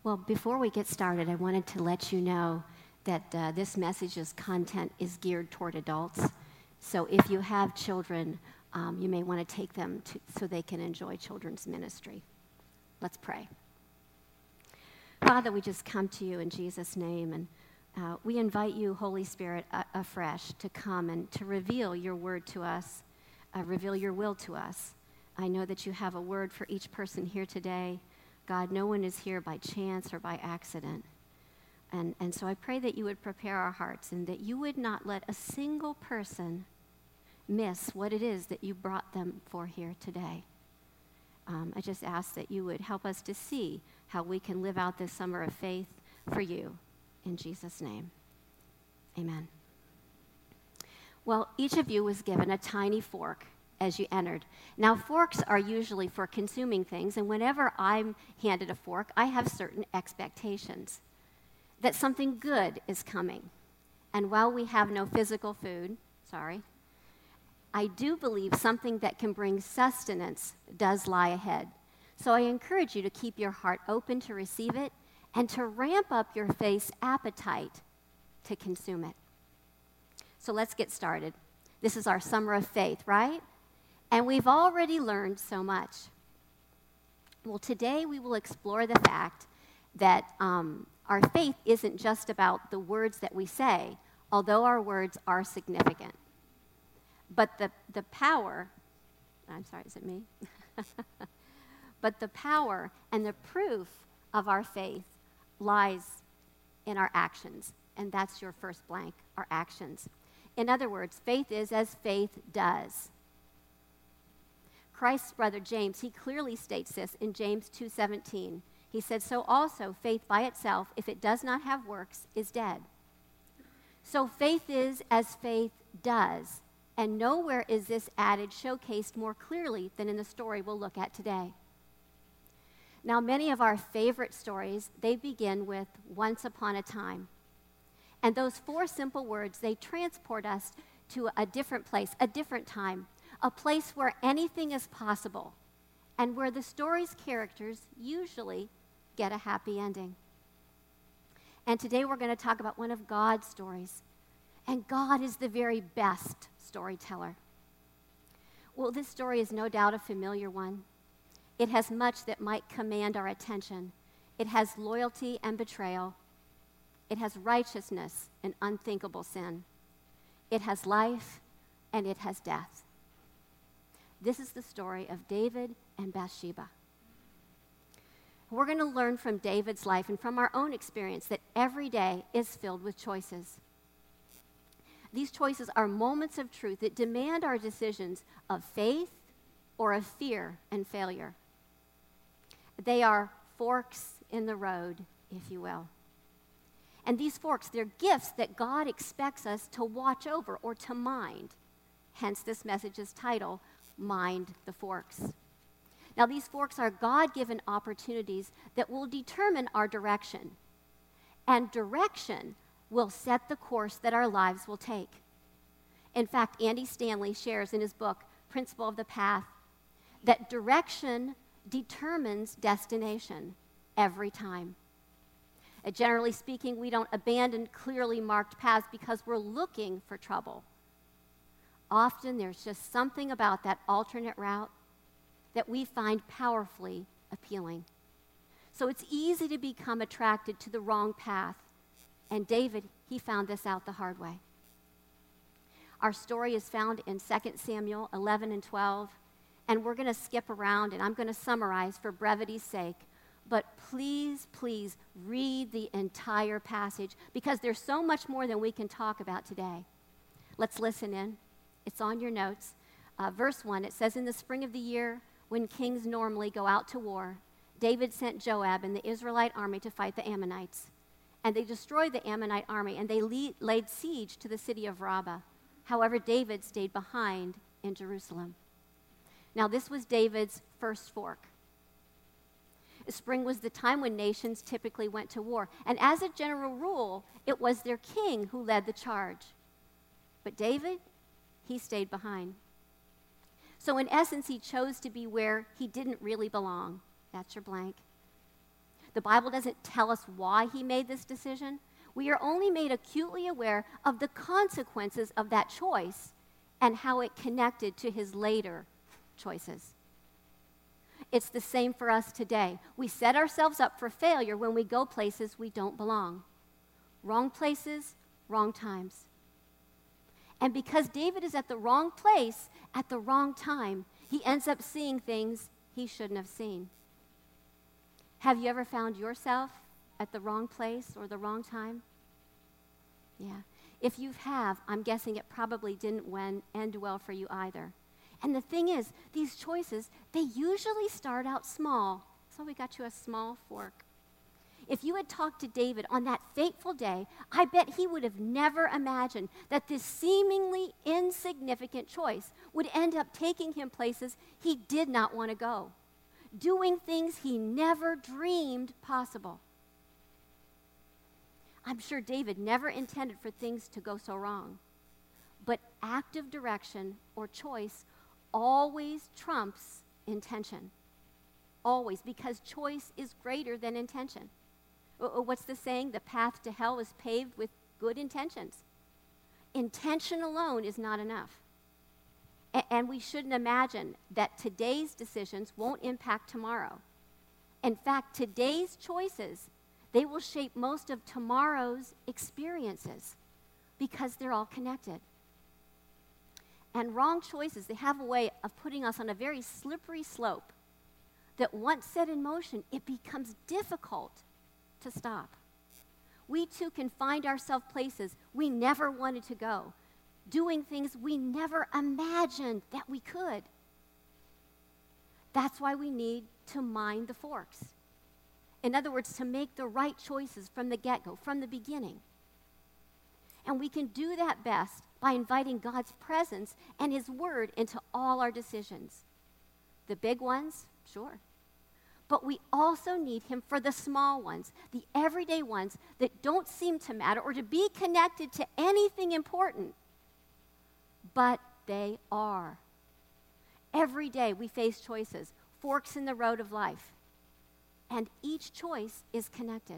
Well, before we get started, I wanted to let you know that this message's content is geared toward adults. So if you have children, you may want to take them so they can enjoy children's ministry. Let's pray. Father, we just come to you in Jesus' name, and we invite you, Holy Spirit, afresh to come and to reveal your word to us, reveal your will to us. I know that you have a word for each person here today. God, no one is here by chance or by accident. And so I pray that you would prepare our hearts and that you would not let a single person miss what it is that you brought them for here today. I just ask that you would help us to see how we can live out this summer of faith for you. In Jesus' name, amen. Well, each of you was given a tiny fork as you entered. Now, forks are usually for consuming things, and whenever I'm handed a fork, I have certain expectations that something good is coming. And while we have no physical food, I do believe something that can bring sustenance does lie ahead. So I encourage you to keep your heart open to receive it and to ramp up your faith's appetite to consume it. So let's get started. This is our summer of faith, right? And we've already learned so much. Well, today we will explore the fact that our faith isn't just about the words that we say, although our words are significant. But the power, is it me? But the power and the proof of our faith lies in our actions. And that's your first blank, our actions. In other words, faith is as faith does. Christ's brother James, he clearly states this in James 2:17. He said, so also faith by itself, if it does not have works, is dead. So faith is as faith does. And nowhere is this adage showcased more clearly than in the story we'll look at today. Now, many of our favorite stories, they begin with once upon a time. And those four simple words, they transport us to a different place, a different time, a place where anything is possible, and where the story's characters usually get a happy ending. And today we're going to talk about one of God's stories. And God is the very best storyteller. Well, this story is no doubt a familiar one. It has much that might command our attention. It has loyalty and betrayal. It has righteousness and unthinkable sin. It has life and it has death. This is the story of David and Bathsheba. We're going to learn from David's life and from our own experience that every day is filled with choices. These choices are moments of truth that demand our decisions of faith or of fear and failure. They are forks in the road, if you will. And these forks, they're gifts that God expects us to watch over or to mind. Hence this message's title, Mind the Forks. Now, these forks are God-given opportunities that will determine our direction. And direction will set the course that our lives will take. In fact, Andy Stanley shares in his book, Principle of the Path, that direction determines destination every time. Generally speaking, we don't abandon clearly marked paths because we're looking for trouble. Often there's just something about that alternate route that we find powerfully appealing. So it's easy to become attracted to the wrong path. And David, he found this out the hard way. Our story is found in 2 Samuel 11 and 12. And we're going to skip around, and I'm going to summarize for brevity's sake. But please, please read the entire passage because there's so much more than we can talk about today. Let's listen in. It's on your notes. Verse 1, it says, in the spring of the year, when kings normally go out to war, David sent Joab and the Israelite army to fight the Ammonites. And they destroyed the Ammonite army, and they laid siege to the city of Rabbah. However, David stayed behind in Jerusalem. Now, this was David's first fork. Spring was the time when nations typically went to war. And as a general rule, it was their king who led the charge. But David, he stayed behind. So in essence, he chose to be where he didn't really belong. That's your blank. The Bible doesn't tell us why he made this decision. We are only made acutely aware of the consequences of that choice and how it connected to his later choices. It's the same for us today. We set ourselves up for failure when we go places we don't belong. Wrong places, wrong times. And because David is at the wrong place at the wrong time, he ends up seeing things he shouldn't have seen. Have you ever found yourself at the wrong place or the wrong time? Yeah. If you have, I'm guessing it probably didn't end well for you either. And the thing is, these choices, they usually start out small. So we got you a small fork. If you had talked to David on that fateful day, I bet he would have never imagined that this seemingly insignificant choice would end up taking him places he did not want to go, doing things he never dreamed possible. I'm sure David never intended for things to go so wrong, but active direction or choice always trumps intention. Always, because choice is greater than intention. What's the saying? The path to hell is paved with good intentions. Intention alone is not enough. And we shouldn't imagine that today's decisions won't impact tomorrow. In fact, today's choices, they will shape most of tomorrow's experiences because they're all connected. And wrong choices, they have a way of putting us on a very slippery slope that once set in motion, it becomes difficult to stop. We too can find ourselves places we never wanted to go, doing things we never imagined that we could. That's why we need to mind the forks. In other words, to make the right choices from the get-go, from the beginning. And we can do that best by inviting God's presence and his word into all our decisions. The big ones, sure. But we also need him for the small ones, the everyday ones that don't seem to matter or to be connected to anything important. But they are. Every day we face choices, forks in the road of life. And each choice is connected.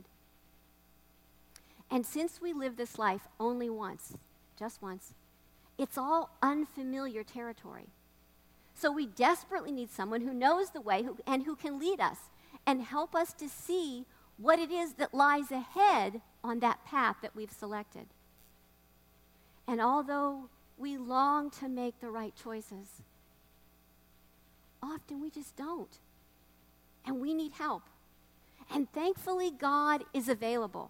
And since we live this life only once, just once, it's all unfamiliar territory. So we desperately need someone who knows the way and who can lead us and help us to see what it is that lies ahead on that path that we've selected. And although we long to make the right choices, often we just don't. And we need help. And thankfully, God is available.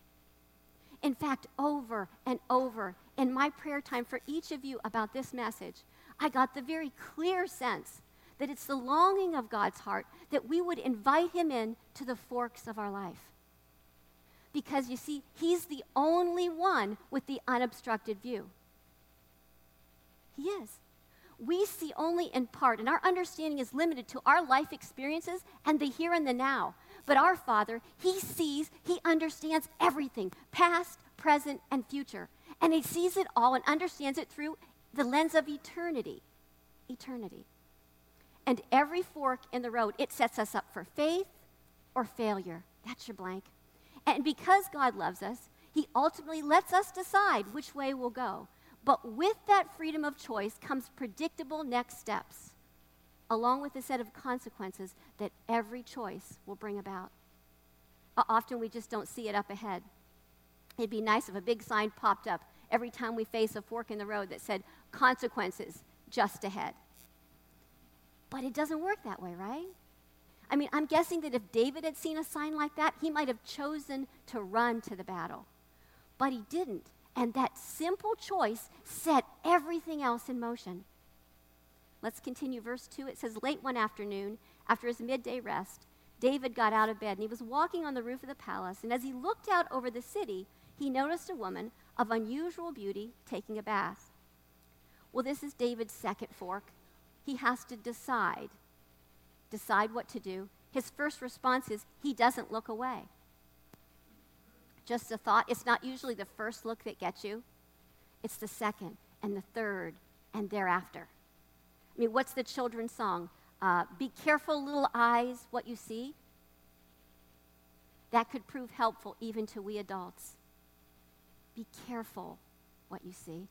In fact, over and over in my prayer time for each of you about this message, I got the very clear sense that it's the longing of God's heart that we would invite him in to the forks of our life. Because you see, he's the only one with the unobstructed view. He is. We see only in part, and our understanding is limited to our life experiences and the here and the now. But our Father, he sees, he understands everything, past, present, and future. And he sees it all and understands it through the lens of eternity. Eternity. And every fork in the road, it sets us up for faith or failure. That's your blank. And because God loves us, he ultimately lets us decide which way we'll go. But with that freedom of choice comes predictable next steps, along with a set of consequences that every choice will bring about. Often we just don't see it up ahead. It'd be nice if a big sign popped up every time we face a fork in the road that said, consequences just ahead. But it doesn't work that way, right? I mean, I'm guessing that if David had seen a sign like that, he might have chosen to run to the battle. But he didn't. And that simple choice set everything else in motion. Let's continue verse 2. It says, late one afternoon, after his midday rest, David got out of bed, and he was walking on the roof of the palace. And as he looked out over the city, he noticed a woman of unusual beauty taking a bath. Well, this is David's second fork. He has to decide what to do. His first response is he doesn't look away. Just a thought. It's not usually the first look that gets you. It's the second and the third and thereafter. I mean, what's the children's song? Be careful, little eyes, what you see. that could prove helpful even to we adults. Be careful what you see.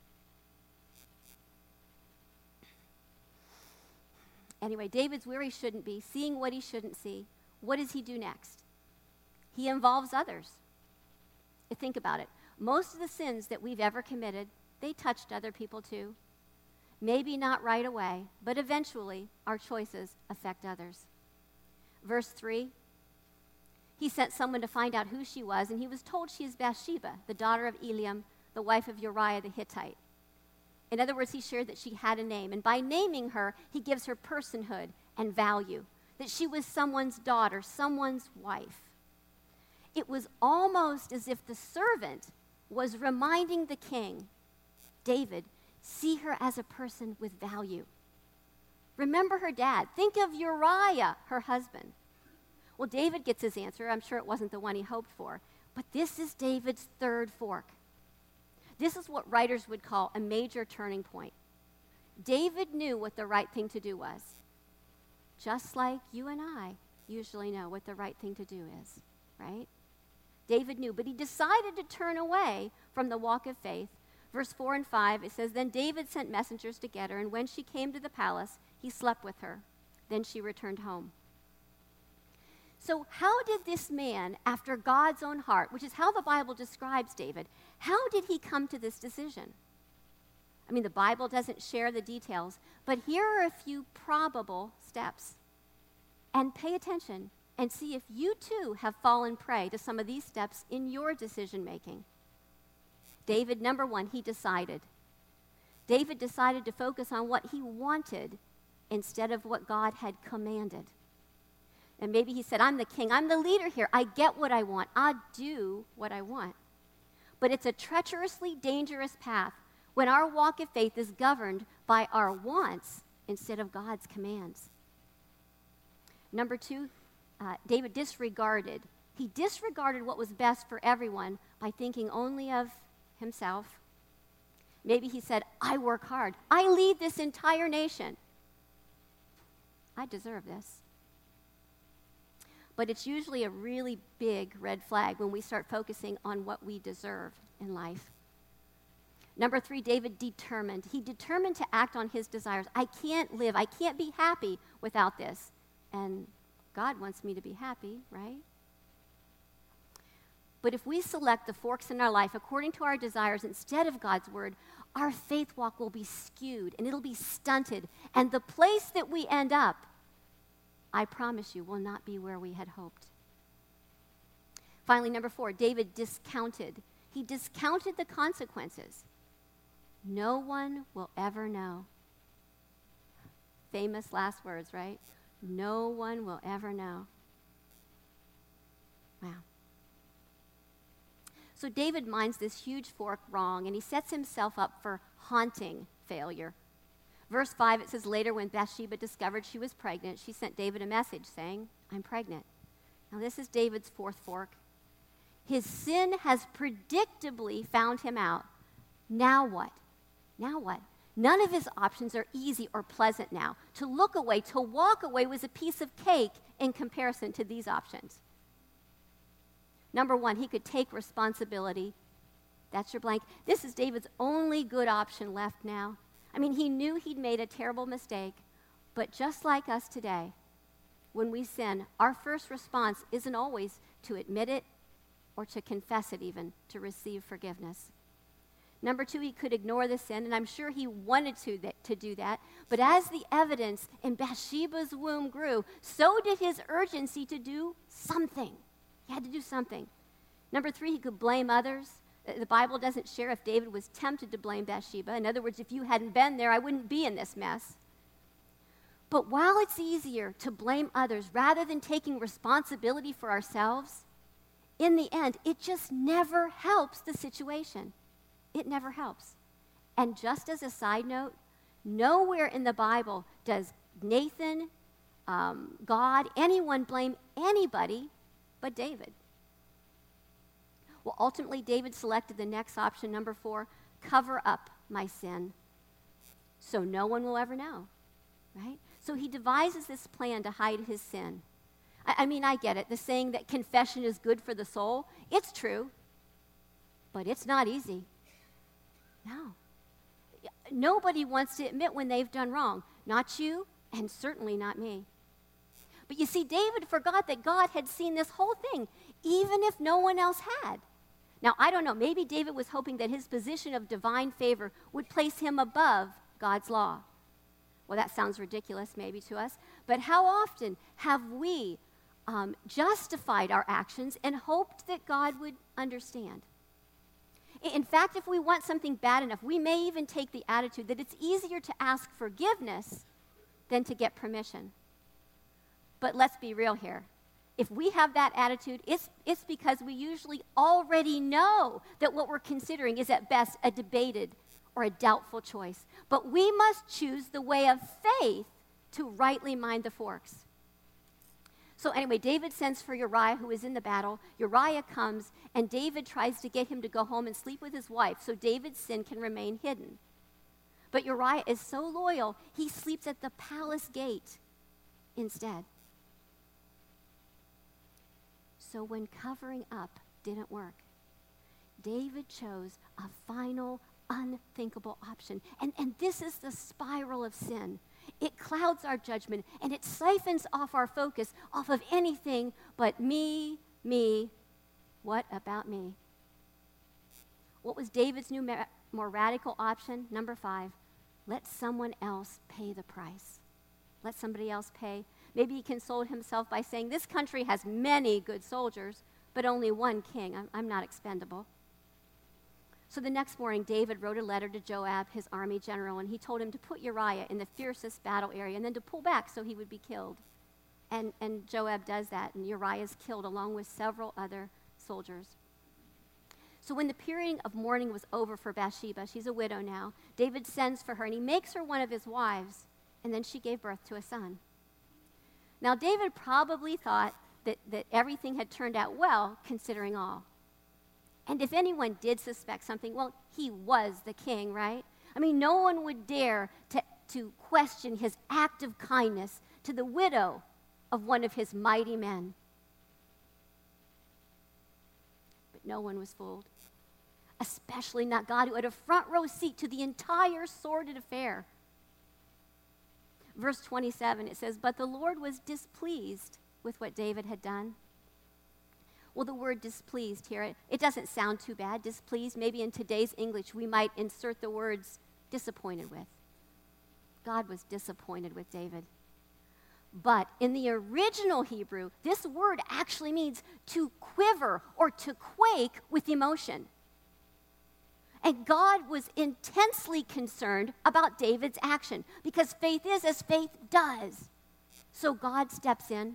Anyway, David's where he shouldn't be, seeing what he shouldn't see. What does he do next? He involves others. Think about it. Most of the sins that we've ever committed, they touched other people too. Maybe not right away, but eventually our choices affect others. Verse 3, he sent someone to find out who she was, and he was told she is Bathsheba, the daughter of Eliam, the wife of Uriah the Hittite. In other words, he shared that she had a name, and by naming her, he gives her personhood and value, that she was someone's daughter, someone's wife. It was almost as if the servant was reminding the king, David, see her as a person with value. Remember her dad. Think of Uriah, her husband. Well, David gets his answer. I'm sure it wasn't the one he hoped for. But this is David's third fork. This is what writers would call a major turning point. David knew what the right thing to do was, just like you and I usually know what the right thing to do is, right? David knew, but he decided to turn away from the walk of faith. Verse 4 and 5, it says, Then David sent messengers to get her, and when she came to the palace, he slept with her. Then she returned home. So how did this man, after God's own heart, which is how the Bible describes David, how did he come to this decision? I mean, the Bible doesn't share the details, but here are a few probable steps. And pay attention and see if you too have fallen prey to some of these steps in your decision making. David, number one, he decided. David decided to focus on what he wanted instead of what God had commanded. And maybe he said, I'm the king, I'm the leader here, I get what I want, I'll do what I want. But it's a treacherously dangerous path when our walk of faith is governed by our wants instead of God's commands. Number two, David disregarded. He disregarded what was best for everyone by thinking only of himself. Maybe he said, I work hard. I lead this entire nation. I deserve this. But it's usually a really big red flag when we start focusing on what we deserve in life. Number three, David determined. He determined to act on his desires. I can't live, I can't be happy without this. And God wants me to be happy, right? But if we select the forks in our life according to our desires instead of God's word, our faith walk will be skewed and it'll be stunted. And the place that we end up, I promise you, will not be where we had hoped. Finally, number four, David discounted. He discounted the consequences. No one will ever know. Famous last words, right? No one will ever know. Wow. So David minds this huge fork wrong, and he sets himself up for haunting failure. Verse 5, it says, later when Bathsheba discovered she was pregnant, she sent David a message saying, I'm pregnant. Now this is David's fourth fork. His sin has predictably found him out. Now what? Now what? None of his options are easy or pleasant now. To look away, to walk away was a piece of cake in comparison to these options. Number one, he could take responsibility. That's your blank. This is David's only good option left now. I mean, he knew he'd made a terrible mistake, but just like us today, when we sin, our first response isn't always to admit it or to confess it even, to receive forgiveness. Number two, he could ignore the sin, and I'm sure he wanted to do that, but as the evidence in Bathsheba's womb grew, so did his urgency to do something. He had to do something. Number three, he could blame others. The Bible doesn't share if David was tempted to blame Bathsheba. In other words, if you hadn't been there, I wouldn't be in this mess. But while it's easier to blame others rather than taking responsibility for ourselves, in the end, it just never helps the situation. It never helps. And just as a side note, nowhere in the Bible does Nathan, God, anyone blame anybody but David. Well, ultimately, David selected the next option, number 4, cover up my sin so no one will ever know, right? So he devises this plan to hide his sin. I mean, I get it. The saying that confession is good for the soul, it's true, but it's not easy. No. Nobody wants to admit when they've done wrong. Not you, and certainly not me. But you see, David forgot that God had seen this whole thing, even if no one else had. Now, I don't know, maybe David was hoping that his position of divine favor would place him above God's law. Well, that sounds ridiculous maybe to us, but how often have we justified our actions and hoped that God would understand? In fact, if we want something bad enough, we may even take the attitude that it's easier to ask forgiveness than to get permission. But let's be real here. If we have that attitude, it's because we usually already know that what we're considering is at best a debated or a doubtful choice. But we must choose the way of faith to rightly mind the forks. So anyway, David sends for Uriah, who is in the battle. Uriah comes, and David tries to get him to go home and sleep with his wife so David's sin can remain hidden. But Uriah is so loyal, he sleeps at the palace gate instead. So when covering up didn't work, David chose a final, unthinkable option. And this is the spiral of sin. It clouds our judgment, and it siphons off our focus off of anything but me, what about me? What was David's new, more radical option? Number 5, let someone else pay the price. Let somebody else pay. Maybe he consoled himself by saying, this country has many good soldiers, but only one king. I'm not expendable. So the next morning, David wrote a letter to Joab, his army general, and he told him to put Uriah in the fiercest battle area and then to pull back so he would be killed. And Joab does that, and Uriah is killed along with several other soldiers. So when the period of mourning was over for Bathsheba, she's a widow now, David sends for her, and he makes her one of his wives, and then she gave birth to a son. Now, David probably thought that everything had turned out well, considering all. And if anyone did suspect something, well, he was the king, right? I mean, no one would dare to question his act of kindness to the widow of one of his mighty men. But no one was fooled, especially not God, who had a front row seat to the entire sordid affair. Verse 27, it says, but the Lord was displeased with what David had done. Well, the word displeased here, it doesn't sound too bad. Displeased, maybe in today's English, we might insert the words disappointed with. God was disappointed with David. But in the original Hebrew, this word actually means to quiver or to quake with emotion. And God was intensely concerned about David's action because faith is as faith does. So God steps in.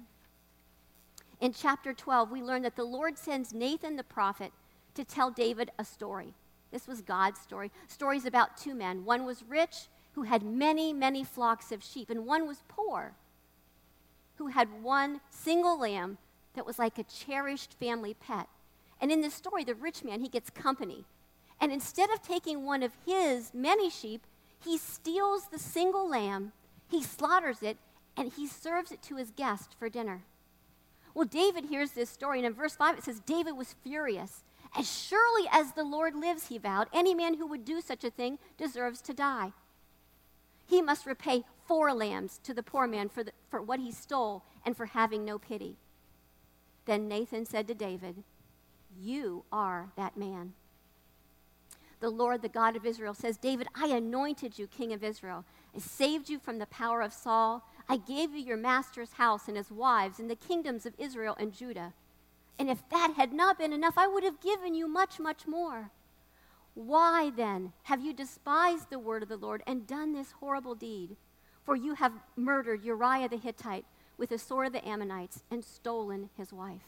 In chapter 12, we learn that the Lord sends Nathan the prophet to tell David a story. This was God's story. Stories about 2 men. One was rich, who had many, many flocks of sheep, and one was poor, who had one single lamb that was like a cherished family pet. And in this story, the rich man, he gets company. And instead of taking one of his many sheep, he steals the single lamb, he slaughters it, and he serves it to his guest for dinner. Well, David hears this story, and in verse 5 it says, David was furious. As surely as the Lord lives, he vowed, any man who would do such a thing deserves to die. He must repay 4 lambs to the poor man for what he stole and for having no pity. Then Nathan said to David, you are that man. The Lord, the God of Israel, says, David, I anointed you king of Israel. I saved you from the power of Saul. I gave you your master's house and his wives and the kingdoms of Israel and Judah. And if that had not been enough, I would have given you much, much more. Why then have you despised the word of the Lord and done this horrible deed? For you have murdered Uriah the Hittite with the sword of the Ammonites and stolen his wife.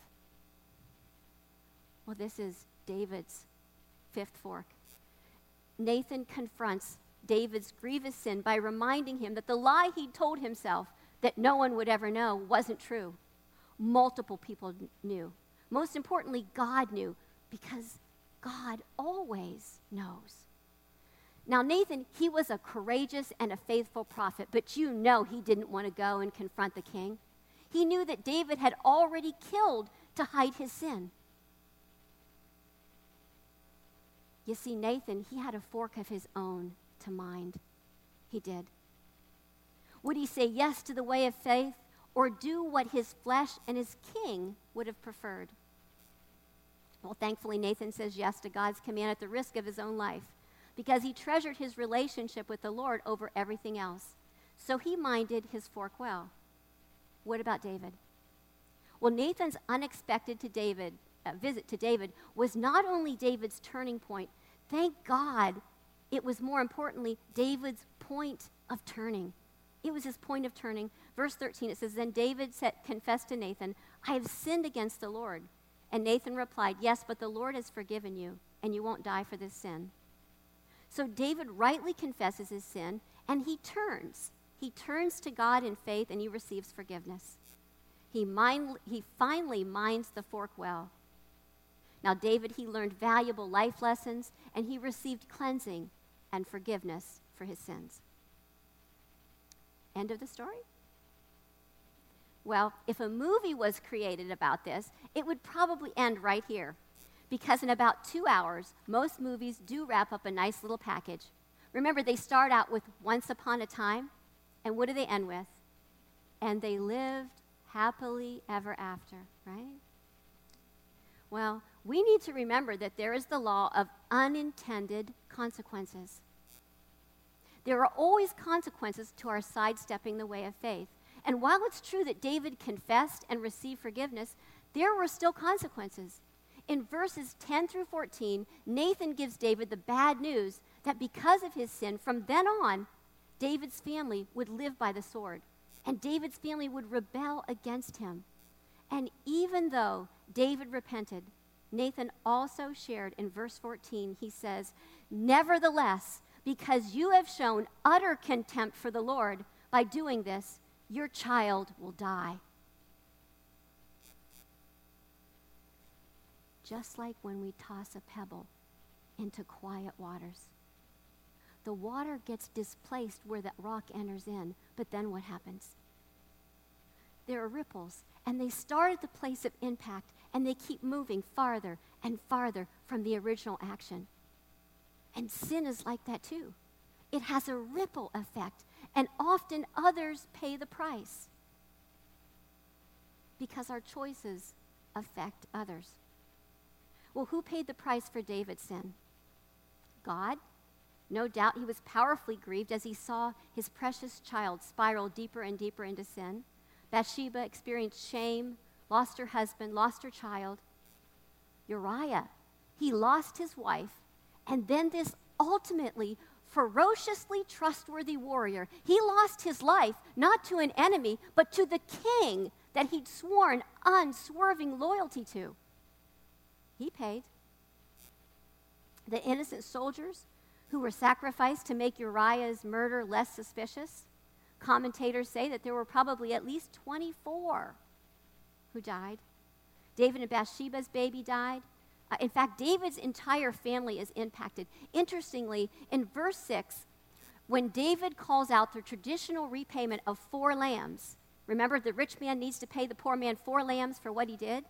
Well, this is David's 5th fork. Nathan confronts David's grievous sin by reminding him that the lie he'd told himself that no one would ever know wasn't true. Multiple people knew. Most importantly, God knew, because God always knows. Now, Nathan, he was a courageous and a faithful prophet, but you know he didn't want to go and confront the king. He knew that David had already killed to hide his sin. You see, Nathan, he had a fork of his own to mind. He did. Would he say yes to the way of faith or do what his flesh and his king would have preferred? Well, thankfully, Nathan says yes to God's command at the risk of his own life because he treasured his relationship with the Lord over everything else. So he minded his fork well. What about David? Well, Nathan's unexpected visit to David was not only David's turning point. Thank God it was, more importantly, David's point of turning. It was his point of turning. Verse 13, it says, Then David confessed to Nathan, I have sinned against the Lord. And Nathan replied, Yes, but the Lord has forgiven you, and you won't die for this sin. So David rightly confesses his sin, and he turns. He turns to God in faith, and he receives forgiveness. He finally minds the fork well. Now David, he learned valuable life lessons, and he received cleansing and forgiveness for his sins. End of the story? Well, if a movie was created about this, it would probably end right here. Because in about 2 hours, most movies do wrap up a nice little package. Remember, they start out with Once Upon a Time, and what do they end with? And they lived happily ever after, right? Well, we need to remember that there is the law of unintended consequences. There are always consequences to our sidestepping the way of faith. And while it's true that David confessed and received forgiveness, there were still consequences. In verses 10 through 14, Nathan gives David the bad news that because of his sin, from then on, David's family would live by the sword, and David's family would rebel against him. And even though David repented, Nathan also shared in verse 14, he says, Nevertheless, because you have shown utter contempt for the Lord by doing this, your child will die. Just like when we toss a pebble into quiet waters. The water gets displaced where that rock enters in, but then what happens? There are ripples, and they start at the place of impact, and they keep moving farther and farther from the original action. And sin is like that too. It has a ripple effect, and often others pay the price because our choices affect others. Well, who paid the price for David's sin? God. No doubt he was powerfully grieved as he saw his precious child spiral deeper and deeper into sin. Bathsheba experienced shame, lost her husband, lost her child. Uriah, he lost his wife, and then this ultimately ferociously trustworthy warrior, he lost his life not to an enemy, but to the king that he'd sworn unswerving loyalty to. He paid. The innocent soldiers who were sacrificed to make Uriah's murder less suspicious, commentators say that there were probably at least 24 who died. David and Bathsheba's baby died. In fact, David's entire family is impacted. Interestingly, in verse 6, when David calls out the traditional repayment of 4 lambs, remember the rich man needs to pay the poor man 4 lambs for what he did?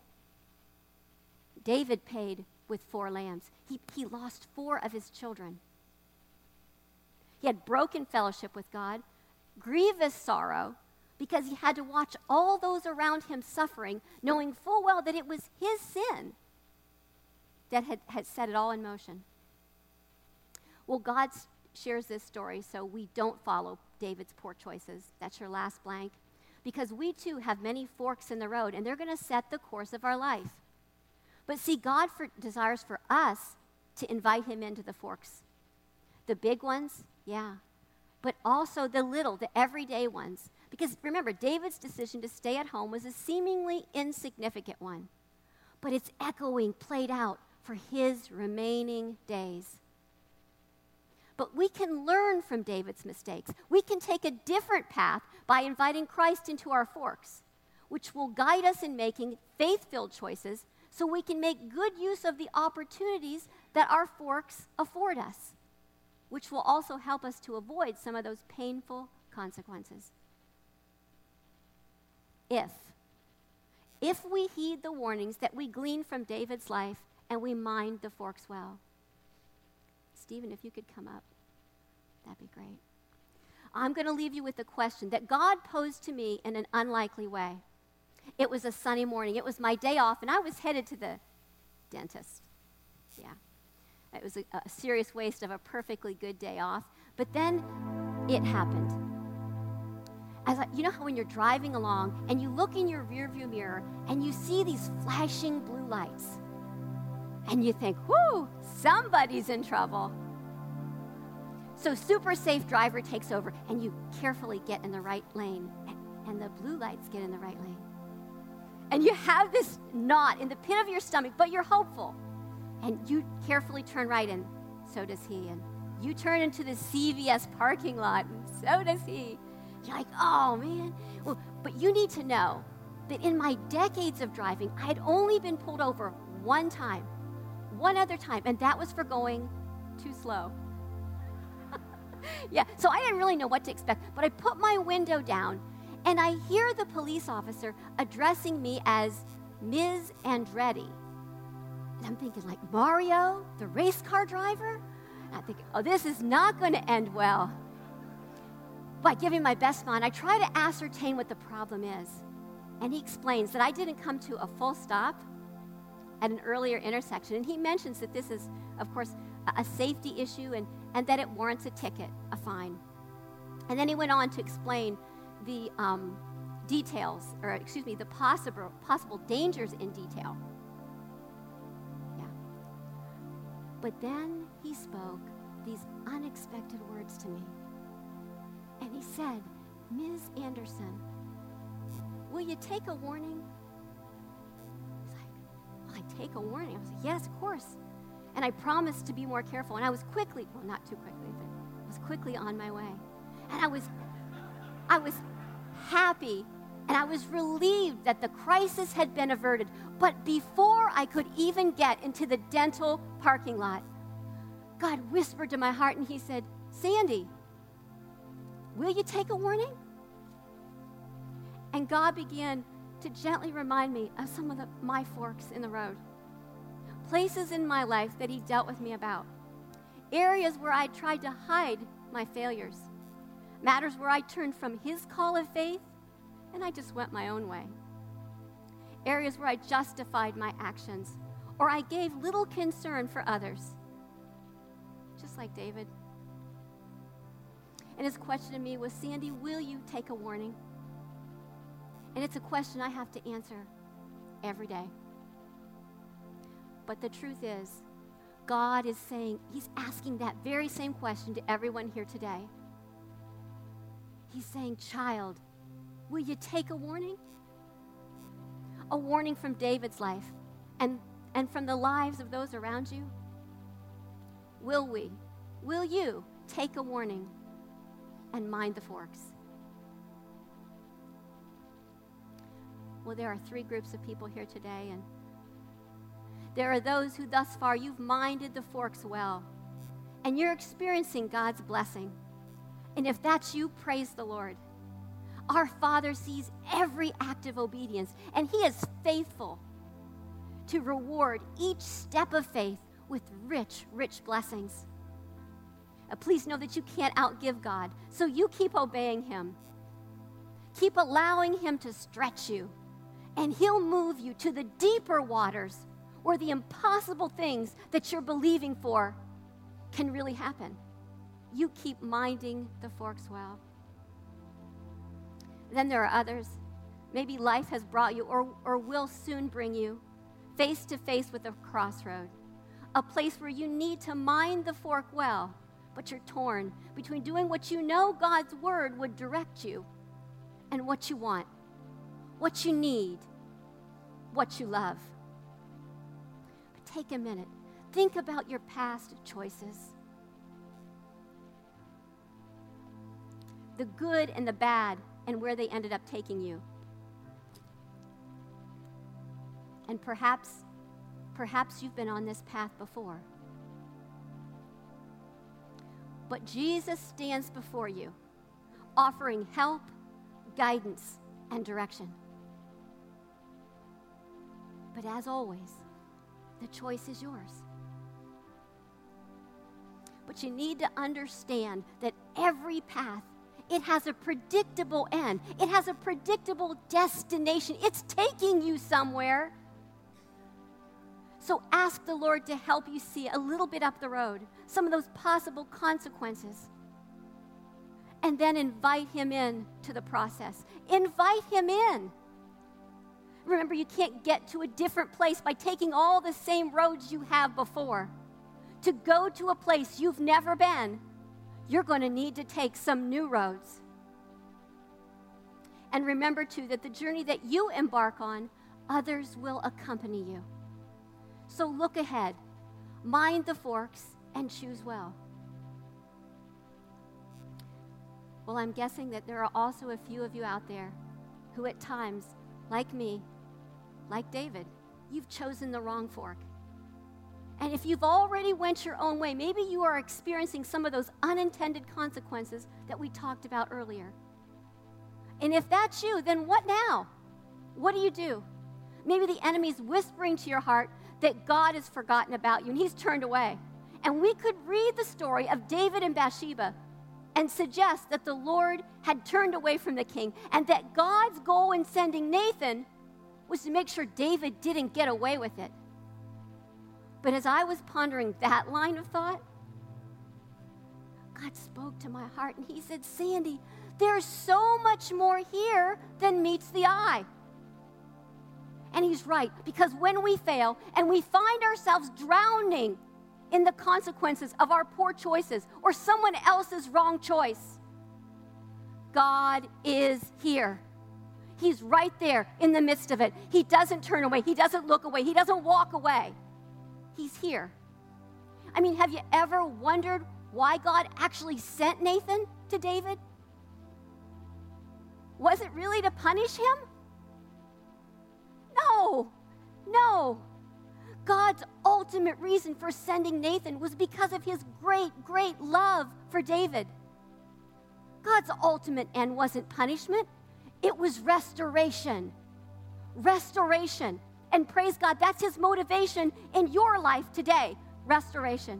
David paid with 4 lambs. He lost 4 of his children. He had broken fellowship with God, grievous sorrow, because he had to watch all those around him suffering, knowing full well that it was his sin that had set it all in motion. Well, God shares this story so we don't follow David's poor choices. That's your last blank. Because we too have many forks in the road, and they're going to set the course of our life. But see, God desires for us to invite him into the forks. The big ones, yeah, but also the little, the everyday ones. Because remember, David's decision to stay at home was a seemingly insignificant one, but it's echoing, played out for his remaining days. But we can learn from David's mistakes. We can take a different path by inviting Christ into our forks, which will guide us in making faith-filled choices so we can make good use of the opportunities that our forks afford us, which will also help us to avoid some of those painful consequences. If if we heed the warnings that we glean from David's life and we mind the forks well. Stephen, if you could come up, that'd be great. I'm going to leave you with a question that God posed to me in an unlikely way. It was a sunny morning. It was my day off, and I was headed to the dentist. Yeah. It was a serious waste of a perfectly good day off. But then it happened. You know how when you're driving along and you look in your rearview mirror and you see these flashing blue lights, and you think, whoo, somebody's in trouble. So Super Safe Driver takes over, and you carefully get in the right lane, and the blue lights get in the right lane. And you have this knot in the pit of your stomach, but you're hopeful. And you carefully turn right, and so does he. And you turn into the CVS parking lot, and so does he. You're like, oh, man. Well, but you need to know that in my decades of driving, I had only been pulled over one other time, and that was for going too slow. Yeah, so I didn't really know what to expect, but I put my window down, and I hear the police officer addressing me as Ms. Andretti. And I'm thinking, like, Mario, the race car driver? And I think, oh, this is not going to end well. By giving my best smile, I try to ascertain what the problem is. And he explains that I didn't come to a full stop at an earlier intersection. And he mentions that this is, of course, a safety issue and that it warrants a ticket, a fine. And then he went on to explain the the possible dangers in detail. Yeah. But then he spoke these unexpected words to me. And he said, Ms. Anderson, will you take a warning? He's like, will I take a warning? I was like, yes, of course. And I promised to be more careful. And I was quickly, well, not too quickly, but I was quickly on my way. And I was happy and I was relieved that the crisis had been averted. But before I could even get into the dental parking lot, God whispered to my heart and he said, Sandy, will you take a warning? And God began to gently remind me of some of my forks in the road. Places in my life that he dealt with me about. Areas where I tried to hide my failures. Matters where I turned from his call of faith and I just went my own way. Areas where I justified my actions or I gave little concern for others. Just like David. And his question to me was, Sandy, will you take a warning? And it's a question I have to answer every day. But the truth is, God is saying, he's asking that very same question to everyone here today. He's saying, child, will you take a warning? A warning from David's life and from the lives of those around you? Will you take a warning and mind the forks? Well, there are three groups of people here today, and there are those who thus far you've minded the forks well, and you're experiencing God's blessing. And if that's you, praise the Lord. Our Father sees every act of obedience, and he is faithful to reward each step of faith with rich, rich blessings. Please know that you can't outgive God, so you keep obeying him. Keep allowing him to stretch you, and he'll move you to the deeper waters where the impossible things that you're believing for can really happen. You keep minding the forks well. Then there are others. Maybe life has brought you or will soon bring you face to face with a crossroad, a place where you need to mind the fork well, but you're torn between doing what you know God's word would direct you and what you want, what you need, what you love. But take a minute. Think about your past choices. The good and the bad and where they ended up taking you. And perhaps you've been on this path before. But Jesus stands before you, offering help, guidance, and direction. But as always, the choice is yours. But you need to understand that every path, it has a predictable end. It has a predictable destination. It's taking you somewhere. So ask the Lord to help you see a little bit up the road some of those possible consequences. And then invite him in to the process. Invite him in. Remember, you can't get to a different place by taking all the same roads you have before. To go to a place you've never been, you're going to need to take some new roads. And remember, too, that the journey that you embark on, others will accompany you. So look ahead, mind the forks, and choose well. Well, I'm guessing that there are also a few of you out there who at times, like me, like David, you've chosen the wrong fork. And if you've already went your own way, maybe you are experiencing some of those unintended consequences that we talked about earlier. And if that's you, then what now? What do? Maybe the enemy's whispering to your heart that God has forgotten about you and he's turned away. And we could read the story of David and Bathsheba and suggest that the Lord had turned away from the king and that God's goal in sending Nathan was to make sure David didn't get away with it. But as I was pondering that line of thought, God spoke to my heart and he said, Sandy, there's so much more here than meets the eye. And he's right, because when we fail and we find ourselves drowning in the consequences of our poor choices or someone else's wrong choice, God is here. He's right there in the midst of it. He doesn't turn away. He doesn't look away. He doesn't walk away. He's here. I mean, have you ever wondered why God actually sent Nathan to David? Was it really to punish him? No. God's ultimate reason for sending Nathan was because of his great, great love for David. God's ultimate end wasn't punishment. It was restoration. Restoration. And praise God, that's his motivation in your life today. Restoration.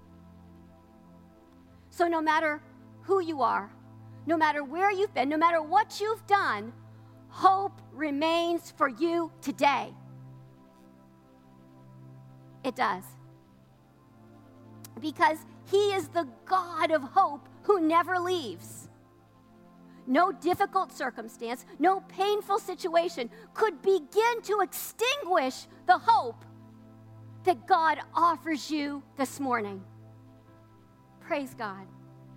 So no matter who you are, no matter where you've been, no matter what you've done, hope remains for you today. It does. Because he is the God of hope who never leaves. No difficult circumstance, no painful situation could begin to extinguish the hope that God offers you this morning. Praise God.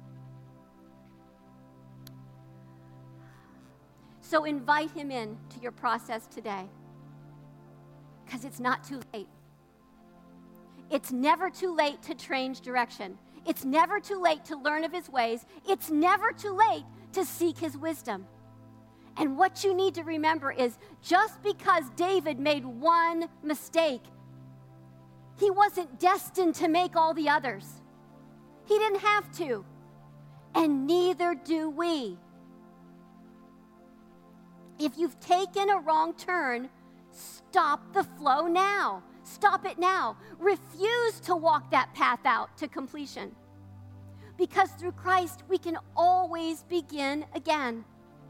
So invite him in to your process today, because it's not too late. It's never too late to change direction. It's never too late to learn of his ways. It's never too late to seek his wisdom. And what you need to remember is just because David made one mistake, he wasn't destined to make all the others. He didn't have to. And neither do we. If you've taken a wrong turn, stop the flow now. Stop it now. Refuse to walk that path out to completion. Because through Christ, we can always begin again.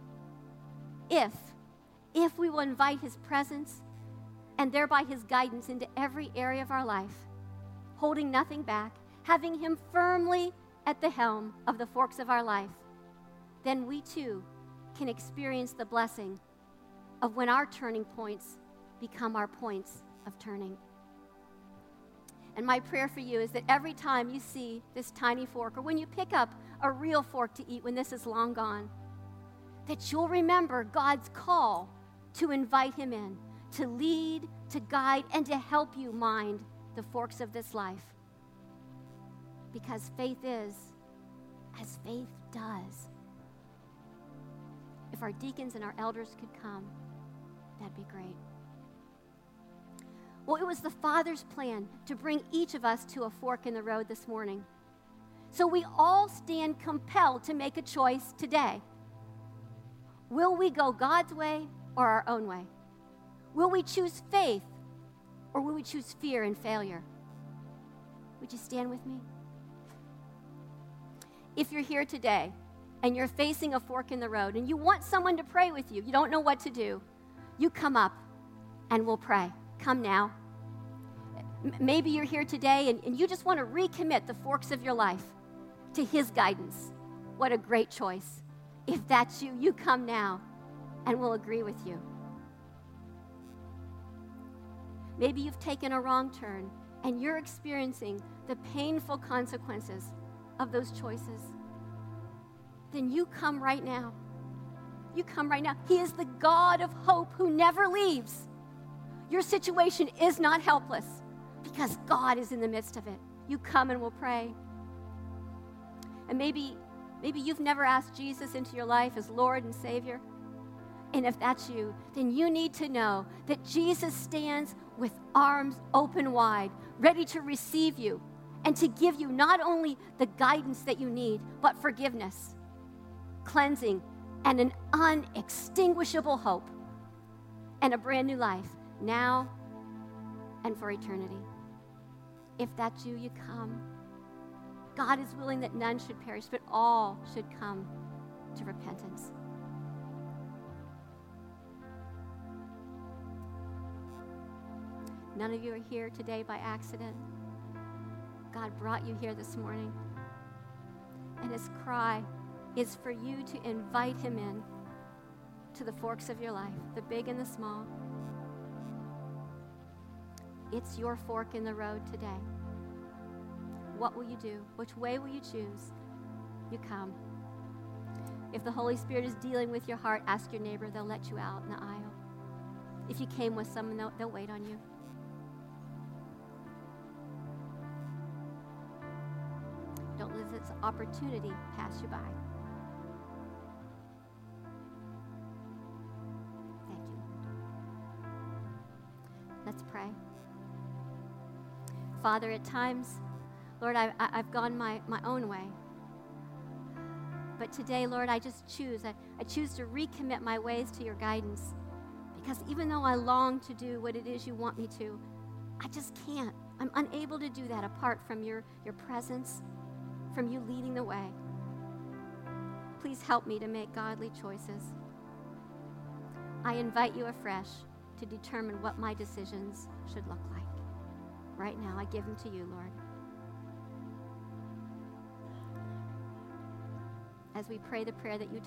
If we will invite his presence and thereby his guidance into every area of our life, holding nothing back, having him firmly at the helm of the forks of our life, then we too can experience the blessing of when our turning points become our points of turning. And my prayer for you is that every time you see this tiny fork, or when you pick up a real fork to eat when this is long gone, that you'll remember God's call to invite him in, to lead, to guide, and to help you mind the forks of this life. Because faith is as faith does. If our deacons and our elders could come, that'd be great. Well, it was the Father's plan to bring each of us to a fork in the road this morning. So we all stand compelled to make a choice today. Will we go God's way or our own way? Will we choose faith Or will we choose fear and failure? Would you stand with me? If you're here today and you're facing a fork in the road and you want someone to pray with you, you don't know what to do, you come up and we'll pray. Come now. Maybe you're here today and you just want to recommit the forks of your life to His guidance. What a great choice. If that's you, you come now and we'll agree with you. Maybe you've taken a wrong turn and you're experiencing the painful consequences of those choices. Then you come right now. You come right now. He is the God of hope who never leaves. Your situation is not helpless because God is in the midst of it. You come and we'll pray. And maybe you've never asked Jesus into your life as Lord and Savior. And if that's you, then you need to know that Jesus stands with arms open wide, ready to receive you and to give you not only the guidance that you need, but forgiveness, cleansing, and an unextinguishable hope, and a brand new life now and for eternity. If that's you, you come. God is willing that none should perish, but all should come to repentance. None of you are here today by accident. God brought you here this morning. And His cry is for you to invite Him in to the forks of your life, the big and the small. It's your fork in the road today. What will you do? Which way will you choose? You come. If the Holy Spirit is dealing with your heart, ask your neighbor. They'll let you out in the aisle. If you came with someone, they'll wait on you. Don't let this opportunity pass you by. Thank you, Lord. Let's pray. Father, at times, Lord, I've gone my own way. But today, Lord, I just choose. I choose to recommit my ways to your guidance. Because even though I long to do what it is you want me to, I just can't. I'm unable to do that apart from your presence, from you leading the way. Please help me to make godly choices. I invite you afresh to determine what my decisions should look like. Right now, I give them to you, Lord. As we pray the prayer that you